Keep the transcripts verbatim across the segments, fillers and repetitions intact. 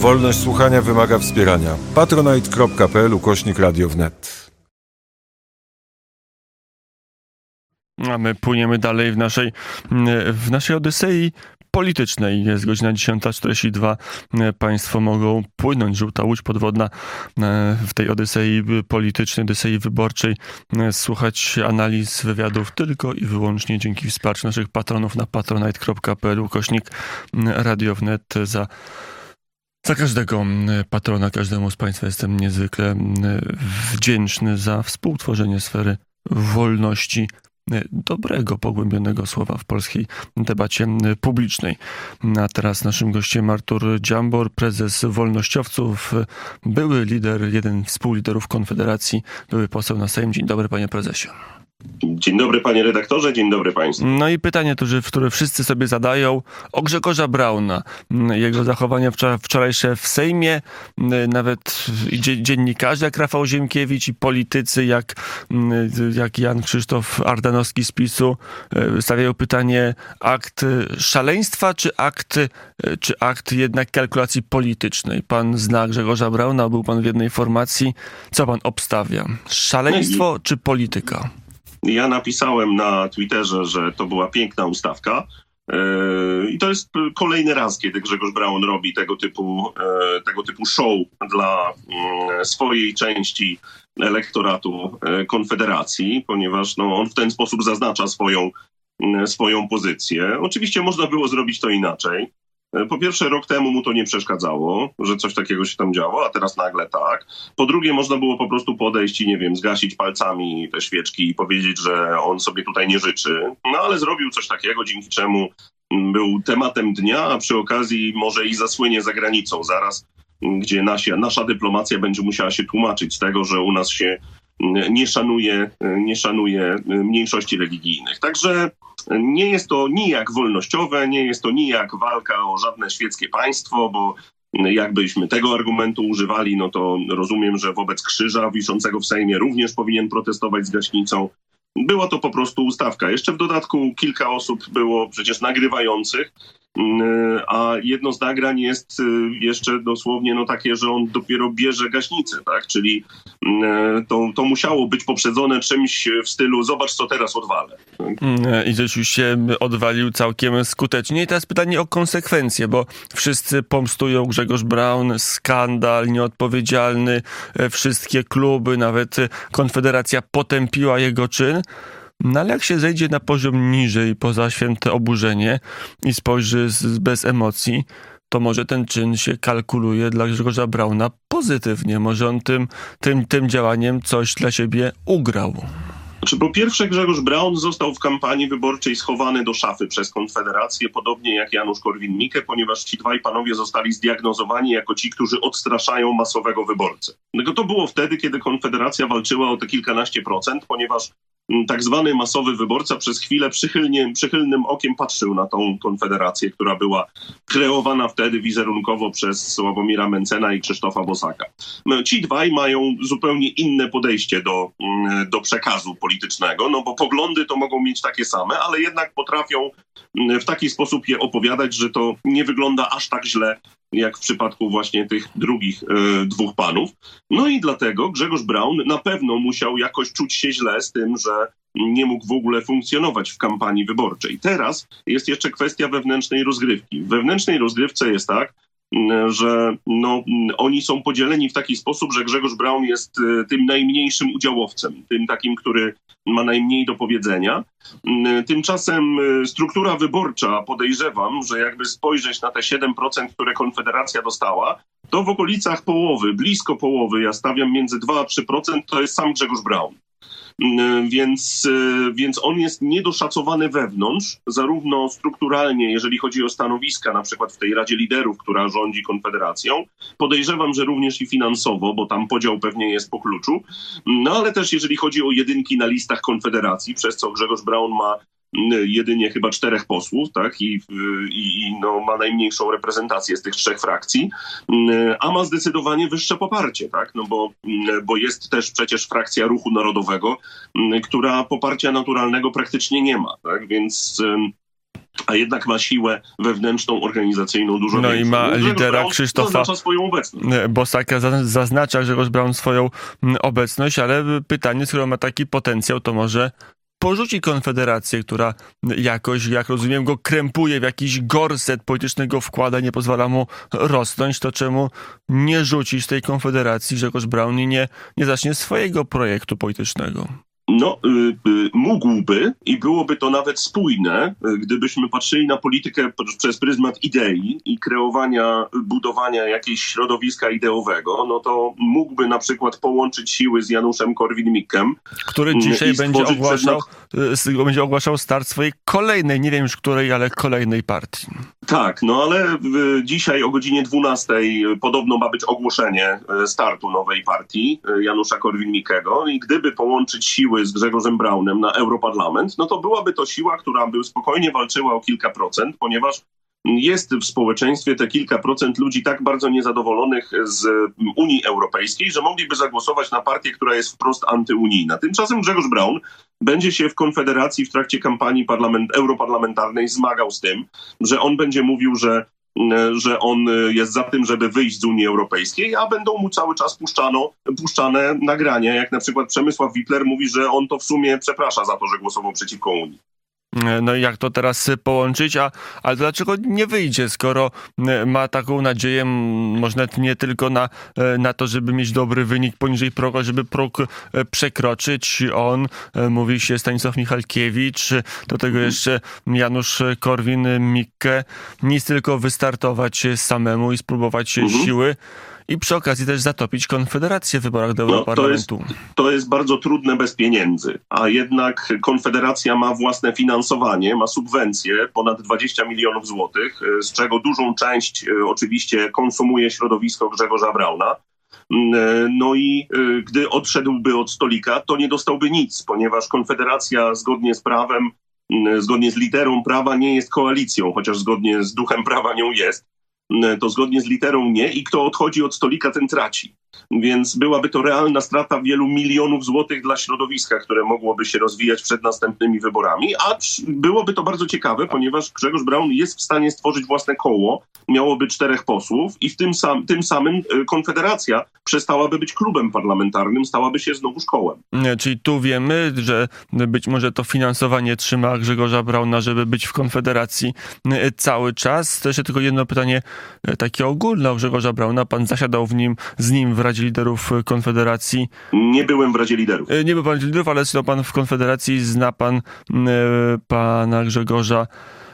Wolność słuchania wymaga wspierania. patronite.pl ukośnik radio wnet. A my płyniemy dalej w naszej, w naszej Odysei politycznej. Jest godzina dziesiąta czterdzieści dwa. Państwo mogą płynąć, żółta łódź podwodna w tej Odysei politycznej, Odysei wyborczej. Słuchać analiz, wywiadów tylko i wyłącznie dzięki wsparciu naszych patronów na patronite.pl ukośnik radio wnet. Za Za każdego patrona, każdemu z Państwa jestem niezwykle wdzięczny za współtworzenie sfery wolności, dobrego, pogłębionego słowa w polskiej debacie publicznej. A teraz naszym gościem Artur Dziambor, prezes wolnościowców, były lider, jeden z współliderów Konfederacji, były poseł na Sejm. Dzień dobry, panie prezesie. Dzień dobry, panie redaktorze, dzień dobry państwu. No i pytanie, które wszyscy sobie zadają, o Grzegorza Brauna. Jego zachowania wczorajsze w Sejmie, nawet dziennikarze jak Rafał Ziemkiewicz i politycy jak, jak Jan Krzysztof Ardanowski z PiSu stawiają pytanie, akt szaleństwa czy akt, czy akt jednak kalkulacji politycznej? Pan zna Grzegorza Brauna, był pan w jednej formacji. Co pan obstawia? Szaleństwo czy polityka? Ja napisałem na Twitterze, że to była piękna ustawka yy, i to jest kolejny raz, kiedy Grzegorz Braun robi tego typu, yy, tego typu show dla yy, swojej części elektoratu yy, Konfederacji, ponieważ no, on w ten sposób zaznacza swoją, yy, swoją pozycję. Oczywiście można było zrobić to inaczej. Po pierwsze, rok temu mu to nie przeszkadzało, że coś takiego się tam działo, a teraz nagle tak. Po drugie, można było po prostu podejść i, nie wiem, zgasić palcami te świeczki i powiedzieć, że on sobie tutaj nie życzy. No ale zrobił coś takiego, dzięki czemu był tematem dnia, a przy okazji może i zasłynie za granicą zaraz, gdzie nasza, nasza dyplomacja będzie musiała się tłumaczyć z tego, że u nas się nie szanuje, nie szanuje mniejszości religijnych. Także nie jest to nijak wolnościowe, nie jest to nijak walka o żadne świeckie państwo, bo jakbyśmy tego argumentu używali, no to rozumiem, że wobec krzyża wiszącego w Sejmie również powinien protestować z gaśnicą. Była to po prostu ustawka. Jeszcze w dodatku kilka osób było przecież nagrywających, a jedno z nagrań jest jeszcze dosłownie no takie, że on dopiero bierze gaśnicę, tak? Czyli to, to musiało być poprzedzone czymś w stylu zobacz, co teraz odwalę. I rzeczywiście odwalił całkiem skutecznie. I teraz pytanie o konsekwencje, bo wszyscy pomstują Grzegorz Braun, skandal, nieodpowiedzialny, wszystkie kluby, nawet Konfederacja potępiła jego czyn. No ale jak się zejdzie na poziom niżej, poza święte oburzenie i spojrzy z, bez emocji, to może ten czyn się kalkuluje dla Grzegorza Brauna pozytywnie. Może on tym, tym, tym działaniem coś dla siebie ugrał. Znaczy, po pierwsze, Grzegorz Braun został w kampanii wyborczej schowany do szafy przez Konfederację, podobnie jak Janusz Korwin-Mikke, ponieważ ci dwaj panowie zostali zdiagnozowani jako ci, którzy odstraszają masowego wyborcę. Tylko to było wtedy, kiedy Konfederacja walczyła o te kilkanaście procent, ponieważ tak zwany masowy wyborca przez chwilę przychylnie, przychylnym okiem patrzył na tą Konfederację, która była kreowana wtedy wizerunkowo przez Sławomira Mencena i Krzysztofa Bosaka. Ci dwaj mają zupełnie inne podejście do, do przekazu politycznego, no bo poglądy to mogą mieć takie same, ale jednak potrafią w taki sposób je opowiadać, że to nie wygląda aż tak źle, jak w przypadku właśnie tych drugich y, dwóch panów. No i dlatego Grzegorz Braun na pewno musiał jakoś czuć się źle z tym, że nie mógł w ogóle funkcjonować w kampanii wyborczej. Teraz jest jeszcze kwestia wewnętrznej rozgrywki. W wewnętrznej rozgrywce jest tak, że no, oni są podzieleni w taki sposób, że Grzegorz Braun jest tym najmniejszym udziałowcem, tym takim, który ma najmniej do powiedzenia. Tymczasem struktura wyborcza, podejrzewam, że jakby spojrzeć na te siedem procent, które Konfederacja dostała, to w okolicach połowy, blisko połowy, ja stawiam między dwa a trzy procent, to jest sam Grzegorz Braun. Więc, więc on jest niedoszacowany wewnątrz, zarówno strukturalnie, jeżeli chodzi o stanowiska, na przykład w tej Radzie Liderów, która rządzi Konfederacją. Podejrzewam, że również i finansowo, bo tam podział pewnie jest po kluczu. No ale też jeżeli chodzi o jedynki na listach Konfederacji, przez co Grzegorz Braun ma jedynie chyba czterech posłów, tak, i, i, i no, ma najmniejszą reprezentację z tych trzech frakcji, a ma zdecydowanie wyższe poparcie, tak, no bo, bo jest też przecież frakcja Ruchu Narodowego, która poparcia naturalnego praktycznie nie ma, tak, więc a jednak ma siłę wewnętrzną, organizacyjną dużo No większą. i ma Grzegorz lidera Braun Krzysztofa zaznacza swoją obecność. Bosaka, zaznacza Grzegorz Braun swoją obecność, ale pytanie, skoro ma taki potencjał, to może porzuci Konfederację, która jakoś, jak rozumiem, go krępuje w jakiś gorset politycznego wkłada, nie pozwala mu rosnąć, to czemu nie rzucić tej Konfederacji Grzegorz Braun i nie, nie zacznie swojego projektu politycznego? No, y, y, mógłby i byłoby to nawet spójne, y, gdybyśmy patrzyli na politykę p- przez pryzmat idei i kreowania, budowania jakiegoś środowiska ideowego, no to mógłby na przykład połączyć siły z Januszem Korwin-Mikkem. Który dzisiaj i będzie stworzyć ogłaszał, przed... y, będzie ogłaszał start swojej kolejnej, nie wiem już której, ale kolejnej partii. Tak, no ale y, dzisiaj o godzinie dwunastej podobno ma być ogłoszenie y, startu nowej partii y, Janusza Korwin-Mikkego i gdyby połączyć siły z Grzegorzem Braunem na Europarlament, no to byłaby to siła, która by spokojnie walczyła o kilka procent, ponieważ jest w społeczeństwie te kilka procent ludzi tak bardzo niezadowolonych z Unii Europejskiej, że mogliby zagłosować na partię, która jest wprost antyunijna. Tymczasem Grzegorz Braun będzie się w Konfederacji w trakcie kampanii parlament, europarlamentarnej zmagał z tym, że on będzie mówił, że że on jest za tym, żeby wyjść z Unii Europejskiej, a będą mu cały czas puszczano, puszczane nagrania, jak na przykład Przemysław Wipler mówi, że on to w sumie przeprasza za to, że głosował przeciwko Unii. No i jak to teraz połączyć? A, ale dlaczego nie wyjdzie, skoro ma taką nadzieję, może nawet nie tylko na, na to, żeby mieć dobry wynik poniżej progu, żeby próg przekroczyć. On, mówi się Stanisław Michalkiewicz, do tego jeszcze Janusz Korwin-Mikke, nic tylko wystartować samemu i spróbować mhm. siły. I przy okazji też zatopić Konfederację w wyborach do Europarlamentu. No, to, jest, to jest bardzo trudne bez pieniędzy, a jednak Konfederacja ma własne finansowanie, ma subwencje ponad dwadzieścia milionów złotych, z czego dużą część oczywiście konsumuje środowisko Grzegorza Brauna. No i gdy odszedłby od stolika, to nie dostałby nic, ponieważ Konfederacja zgodnie z prawem, zgodnie z literą prawa nie jest koalicją, chociaż zgodnie z duchem prawa nią jest. To zgodnie z literą nie i kto odchodzi od stolika, ten traci. Więc byłaby to realna strata wielu milionów złotych dla środowiska, które mogłoby się rozwijać przed następnymi wyborami, a byłoby to bardzo ciekawe, ponieważ Grzegorz Braun jest w stanie stworzyć własne koło, miałoby czterech posłów i w tym, sam, tym samym Konfederacja przestałaby być klubem parlamentarnym, stałaby się znowu szkołem. Czyli tu wiemy, że być może to finansowanie trzyma Grzegorza Brauna, żeby być w Konfederacji cały czas. To jeszcze tylko jedno pytanie takie ogólne o Grzegorza Brauna. Pan zasiadał w nim, z nim w Radzie Liderów Konfederacji. Nie byłem w Radzie Liderów. Nie był pan w liderów, ale zna pan w Konfederacji, zna pan pana Grzegorza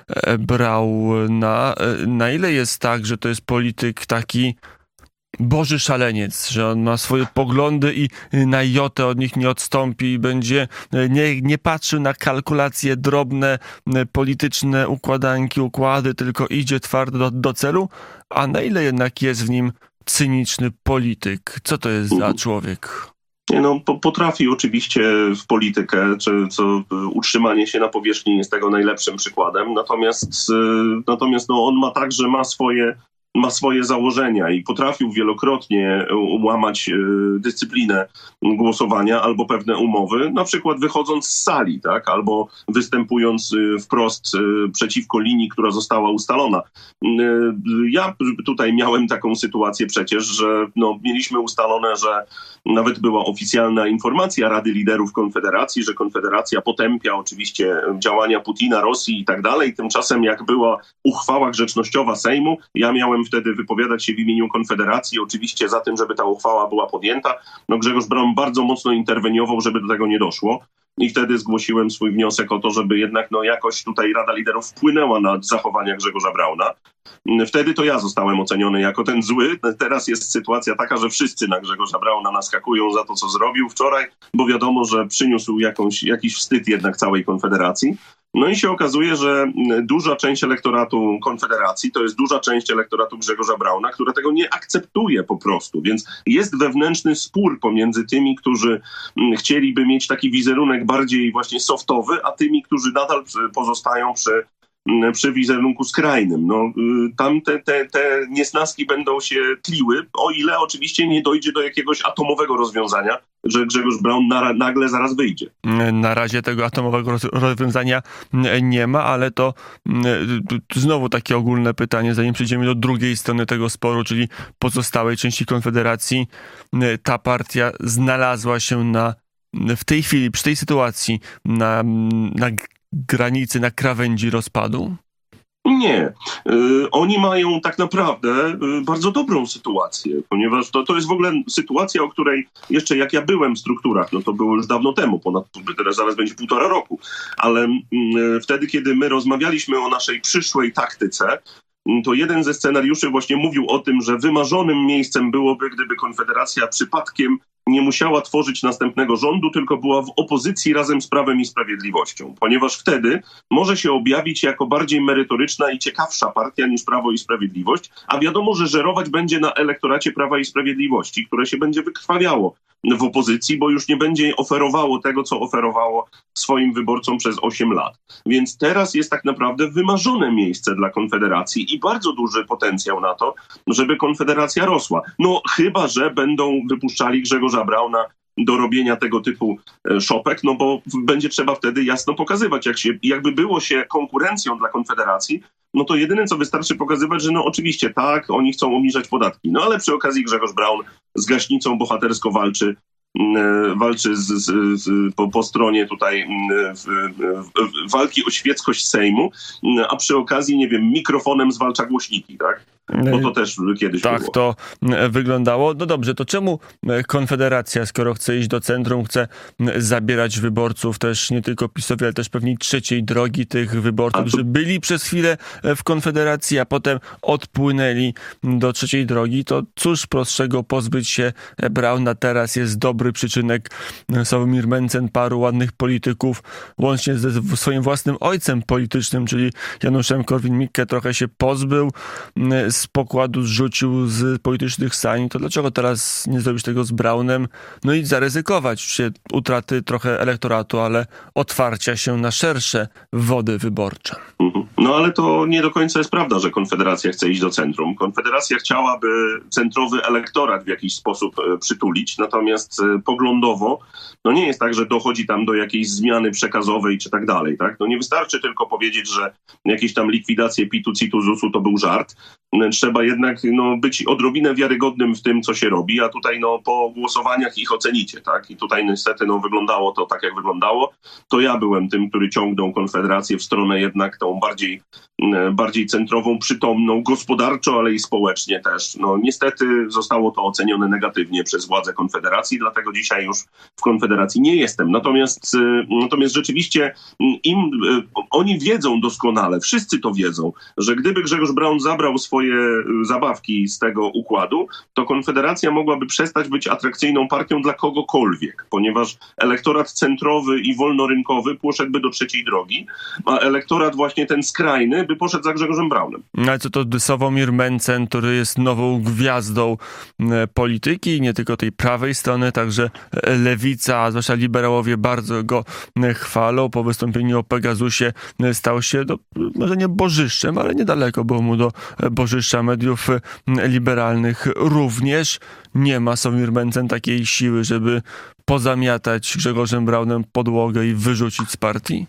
Brauna. Na ile jest tak, że to jest polityk taki boży szaleniec, że on ma swoje poglądy i na jotę od nich nie odstąpi i będzie nie, nie patrzył na kalkulacje drobne, polityczne układanki, układy, tylko idzie twardo do, do celu, a na ile jednak jest w nim cyniczny polityk? Co to jest za człowiek? Nie no, potrafi oczywiście w politykę, czy co utrzymanie się na powierzchni jest tego najlepszym przykładem, natomiast, natomiast no, on ma także ma swoje ma swoje założenia i potrafił wielokrotnie łamać dyscyplinę głosowania albo pewne umowy, na przykład wychodząc z sali, tak, albo występując wprost przeciwko linii, która została ustalona. Ja tutaj miałem taką sytuację przecież, że no, mieliśmy ustalone, że nawet była oficjalna informacja Rady Liderów Konfederacji, że Konfederacja potępia oczywiście działania Putina, Rosji i tak dalej. Tymczasem jak była uchwała grzecznościowa Sejmu, ja miałem wtedy wypowiadać się w imieniu Konfederacji, oczywiście za tym, żeby ta uchwała była podjęta. No Grzegorz Braun bardzo mocno interweniował, żeby do tego nie doszło. I wtedy zgłosiłem swój wniosek o to, żeby jednak no, jakoś tutaj Rada Liderów wpłynęła na zachowania Grzegorza Brauna. Wtedy to ja zostałem oceniony jako ten zły. Teraz jest sytuacja taka, że wszyscy na Grzegorza Brauna naskakują za to, co zrobił wczoraj, bo wiadomo, że przyniósł jakąś, jakiś wstyd jednak całej Konfederacji. No i się okazuje, że duża część elektoratu Konfederacji to jest duża część elektoratu Grzegorza Brauna, która tego nie akceptuje po prostu. Więc jest wewnętrzny spór pomiędzy tymi, którzy chcieliby mieć taki wizerunek bardziej właśnie softowy, a tymi, którzy nadal pozostają przy przy wizerunku skrajnym. No, tam te, te, te niesnaski będą się tliły, o ile oczywiście nie dojdzie do jakiegoś atomowego rozwiązania, że Grzegorz Braun na, nagle zaraz wyjdzie. Na razie tego atomowego rozwiązania nie ma, ale to znowu takie ogólne pytanie, zanim przejdziemy do drugiej strony tego sporu, czyli pozostałej części Konfederacji. Ta partia znalazła się na, w tej chwili, przy tej sytuacji na, na granicy, na krawędzi rozpadu? Nie. Y, oni mają tak naprawdę y, bardzo dobrą sytuację, ponieważ to, to jest w ogóle sytuacja, o której jeszcze jak ja byłem w strukturach, no to było już dawno temu, ponad, teraz zaraz będzie półtora roku, ale y, wtedy, kiedy my rozmawialiśmy o naszej przyszłej taktyce, to jeden ze scenariuszy właśnie mówił o tym, że wymarzonym miejscem byłoby, gdyby Konfederacja przypadkiem nie musiała tworzyć następnego rządu, tylko była w opozycji razem z Prawem i Sprawiedliwością, ponieważ wtedy może się objawić jako bardziej merytoryczna i ciekawsza partia niż Prawo i Sprawiedliwość, a wiadomo, że żerować będzie na elektoracie Prawa i Sprawiedliwości, które się będzie wykrwawiało w opozycji, bo już nie będzie oferowało tego, co oferowało swoim wyborcom przez osiem lat. Więc teraz jest tak naprawdę wymarzone miejsce dla Konfederacji i bardzo duży potencjał na to, żeby Konfederacja rosła. No chyba że będą wypuszczali Grzegorza Brauna do robienia tego typu szopek, no bo będzie trzeba wtedy jasno pokazywać, jak się, jakby było się konkurencją dla Konfederacji, no to jedyne, co wystarczy pokazywać, że no oczywiście tak, oni chcą obniżać podatki, no ale przy okazji Grzegorz Braun z gaśnicą bohatersko walczy, walczy z, z, z, po, po stronie tutaj w, w, walki o świeckość Sejmu, a przy okazji, nie wiem, mikrofonem zwalcza głośniki, tak? Bo to też kiedyś tak było. To wyglądało. No dobrze, to czemu Konfederacja, skoro chce iść do centrum, chce zabierać wyborców też nie tylko PiS-owi, ale też pewnie trzeciej drogi tych wyborców, to... którzy byli przez chwilę w Konfederacji, a potem odpłynęli do trzeciej drogi, to cóż prostszego pozbyć się Brauna teraz jest dobry przyczynek. Sławomir Mencen, paru ładnych polityków, łącznie ze swoim własnym ojcem politycznym, czyli Januszem Korwin-Mikke, trochę się pozbył, z pokładu zrzucił z politycznych sań, to dlaczego teraz nie zrobić tego z Braunem? No i zaryzykować się utraty trochę elektoratu, ale otwarcia się na szersze wody wyborcze. No ale to nie do końca jest prawda, że Konfederacja chce iść do centrum. Konfederacja chciałaby centrowy elektorat w jakiś sposób przytulić, natomiast poglądowo no nie jest tak, że dochodzi tam do jakiejś zmiany przekazowej czy tak dalej. Tak? No nie wystarczy tylko powiedzieć, że jakieś tam likwidacje pitu, citu, zusu to był żart. Trzeba jednak no, być odrobinę wiarygodnym w tym, co się robi, a tutaj no, po głosowaniach ich ocenicie. Tak? I tutaj niestety no, wyglądało to tak, jak wyglądało. To ja byłem tym, który ciągnął Konfederację w stronę jednak tą bardziej, bardziej centrową, przytomną, gospodarczo, ale i społecznie też. No, niestety zostało to ocenione negatywnie przez władze Konfederacji, dlatego dzisiaj już w Konfederacji nie jestem. Natomiast, natomiast rzeczywiście im, oni wiedzą doskonale, wszyscy to wiedzą, że gdyby Grzegorz Braun zabrał swoje zabawki z tego układu, to Konfederacja mogłaby przestać być atrakcyjną partią dla kogokolwiek, ponieważ elektorat centrowy i wolnorynkowy poszedłby do trzeciej drogi, a elektorat właśnie ten skrajny by poszedł za Grzegorzem Braunem. Ale co to Sławomir Mencen, który jest nową gwiazdą polityki, nie tylko tej prawej strony, także lewica, a zwłaszcza liberałowie bardzo go chwalą. Po wystąpieniu o Pegasusie stał się, no, może nie bożyszczem, ale niedaleko było mu do bożyszcza mediów liberalnych. Również nie ma Sławomir Mencen takiej siły, żeby pozamiatać Grzegorzem Braunem podłogę i wyrzucić z partii?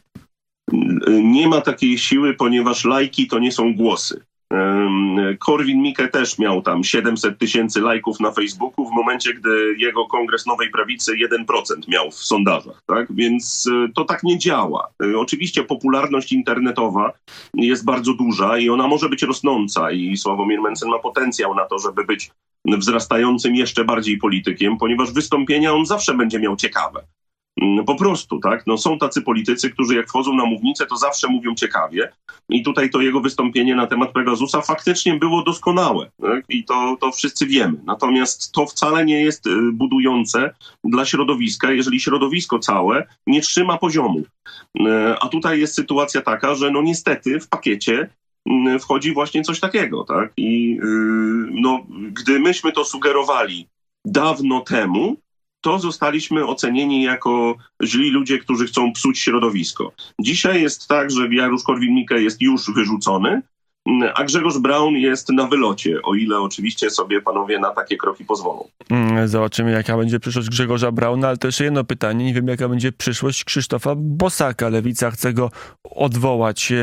Nie ma takiej siły, ponieważ lajki to nie są głosy. Korwin-Mikke też miał tam siedemset tysięcy lajków na Facebooku w momencie, gdy jego Kongres Nowej Prawicy jeden procent miał w sondażach, tak? Więc to tak nie działa. Oczywiście popularność internetowa jest bardzo duża i ona może być rosnąca i Sławomir Mencen ma potencjał na to, żeby być wzrastającym jeszcze bardziej politykiem, ponieważ wystąpienia on zawsze będzie miał ciekawe. Po prostu, tak? No, są tacy politycy, którzy jak wchodzą na mównicę, to zawsze mówią ciekawie. I tutaj to jego wystąpienie na temat Pegasusa faktycznie było doskonałe. Tak? I to, to wszyscy wiemy. Natomiast to wcale nie jest budujące dla środowiska, jeżeli środowisko całe nie trzyma poziomu. A tutaj jest sytuacja taka, że no niestety w pakiecie wchodzi właśnie coś takiego. Tak? I no, gdy myśmy to sugerowali dawno temu, to zostaliśmy ocenieni jako źli ludzie, którzy chcą psuć środowisko. Dzisiaj jest tak, że Janusz Korwin-Mikke jest już wyrzucony, a Grzegorz Braun jest na wylocie, o ile oczywiście sobie panowie na takie kroki pozwolą. Zobaczymy, jaka będzie przyszłość Grzegorza Brauna, ale to jeszcze jedno pytanie. Nie wiem, jaka będzie przyszłość Krzysztofa Bosaka. Lewica chce go odwołać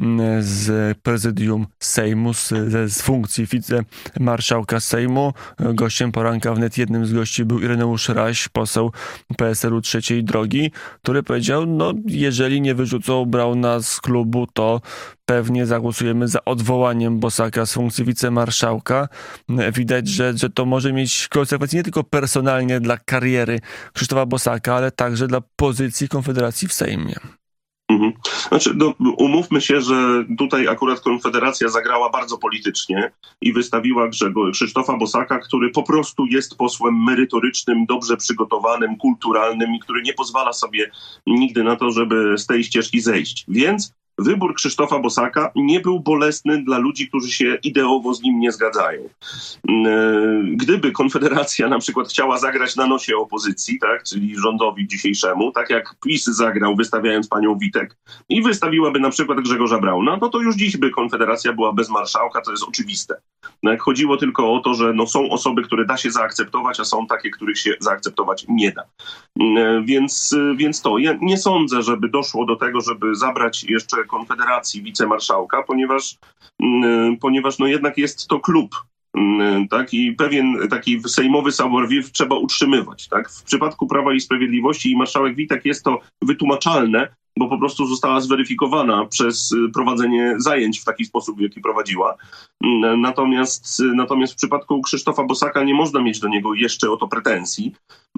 z prezydium Sejmu, z, z funkcji wicemarszałka Sejmu. Gościem poranka wnet jednym z gości był Ireneusz Raś, poseł P S L-u Trzeciej Drogi, który powiedział, no jeżeli nie wyrzucą Brauna z klubu, to pewnie zagłosujemy za odwołaniem Bosaka z funkcji wicemarszałka. Widać, że, że to może mieć konsekwencje nie tylko personalnie dla kariery Krzysztofa Bosaka, ale także dla pozycji Konfederacji w Sejmie. Mhm. Znaczy, no, umówmy się, że tutaj akurat Konfederacja zagrała bardzo politycznie i wystawiła Grzego, Krzysztofa Bosaka, który po prostu jest posłem merytorycznym, dobrze przygotowanym, kulturalnym i który nie pozwala sobie nigdy na to, żeby z tej ścieżki zejść. Więc wybór Krzysztofa Bosaka nie był bolesny dla ludzi, którzy się ideowo z nim nie zgadzają. Gdyby Konfederacja na przykład chciała zagrać na nosie opozycji, tak, czyli rządowi dzisiejszemu, tak jak PiS zagrał, wystawiając panią Witek i wystawiłaby na przykład Grzegorza Brauna, no to już dziś by Konfederacja była bez marszałka, to jest oczywiste. No jak chodziło tylko o to, że no są osoby, które da się zaakceptować, a są takie, których się zaakceptować nie da. Więc, więc to, ja nie sądzę, żeby doszło do tego, żeby zabrać jeszcze Konfederacji wicemarszałka, ponieważ, ponieważ no jednak jest to klub, tak, i pewien taki sejmowy savoir-vivre trzeba utrzymywać. Tak? W przypadku Prawa i Sprawiedliwości i marszałek Witek jest to wytłumaczalne, bo po prostu została zweryfikowana przez prowadzenie zajęć w taki sposób, w jaki prowadziła. Natomiast, natomiast w przypadku Krzysztofa Bosaka nie można mieć do niego jeszcze o to pretensji,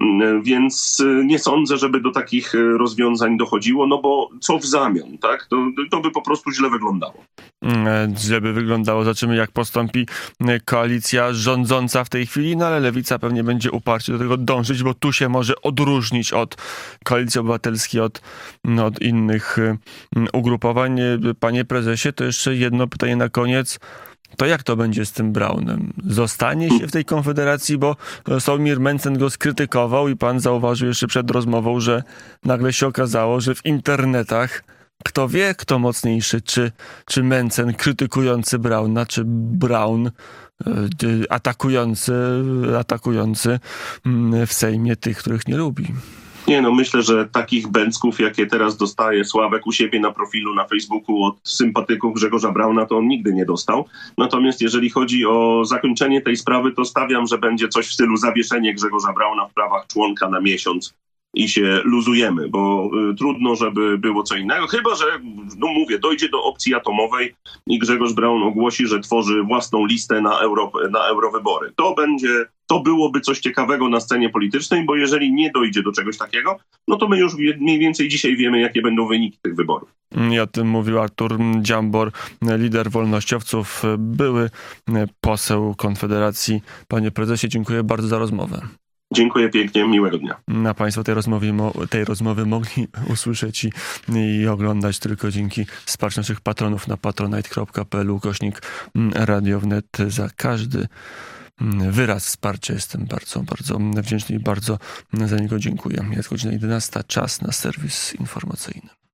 więc nie sądzę, żeby do takich rozwiązań dochodziło, no bo co w zamian, tak? To, to by po prostu źle wyglądało. Żeby wyglądało, zobaczymy, jak postąpi koalicja rządząca w tej chwili, no ale Lewica pewnie będzie uparcie do tego dążyć, bo tu się może odróżnić od Koalicji Obywatelskiej, od, no, od innych ugrupowań. Panie prezesie, to jeszcze jedno pytanie na koniec. To jak to będzie z tym Braunem? Zostanie się w tej Konfederacji, bo Sławomir Mencen go skrytykował i pan zauważył jeszcze przed rozmową, że nagle się okazało, że w internetach kto wie, kto mocniejszy, czy, czy Mencen krytykujący Brauna, czy Braun atakujący, atakujący w Sejmie tych, których nie lubi. Nie no, myślę, że takich bęcków, jakie teraz dostaje Sławek u siebie na profilu na Facebooku od sympatyków Grzegorza Brauna, to on nigdy nie dostał. Natomiast jeżeli chodzi o zakończenie tej sprawy, to stawiam, że będzie coś w stylu zawieszenie Grzegorza Brauna w prawach członka na miesiąc i się luzujemy, bo y, trudno, żeby było co innego. Chyba że, no mówię, dojdzie do opcji atomowej i Grzegorz Braun ogłosi, że tworzy własną listę na, Euro, na eurowybory. To będzie, to byłoby coś ciekawego na scenie politycznej, bo jeżeli nie dojdzie do czegoś takiego, no to my już mniej więcej dzisiaj wiemy, jakie będą wyniki tych wyborów. I o tym mówił Artur Dziambor, lider wolnościowców, były poseł Konfederacji. Panie prezesie, dziękuję bardzo za rozmowę. Dziękuję pięknie, miłego dnia. Na Państwo tej rozmowy, tej rozmowy mogli usłyszeć i, i oglądać tylko dzięki wsparciu naszych patronów na patronite kropka p l ukośnik Radio Wnet. Za każdy wyraz wsparcia jestem bardzo, bardzo wdzięczny i bardzo za niego dziękuję. Jest godzina jedenasta, czas na serwis informacyjny.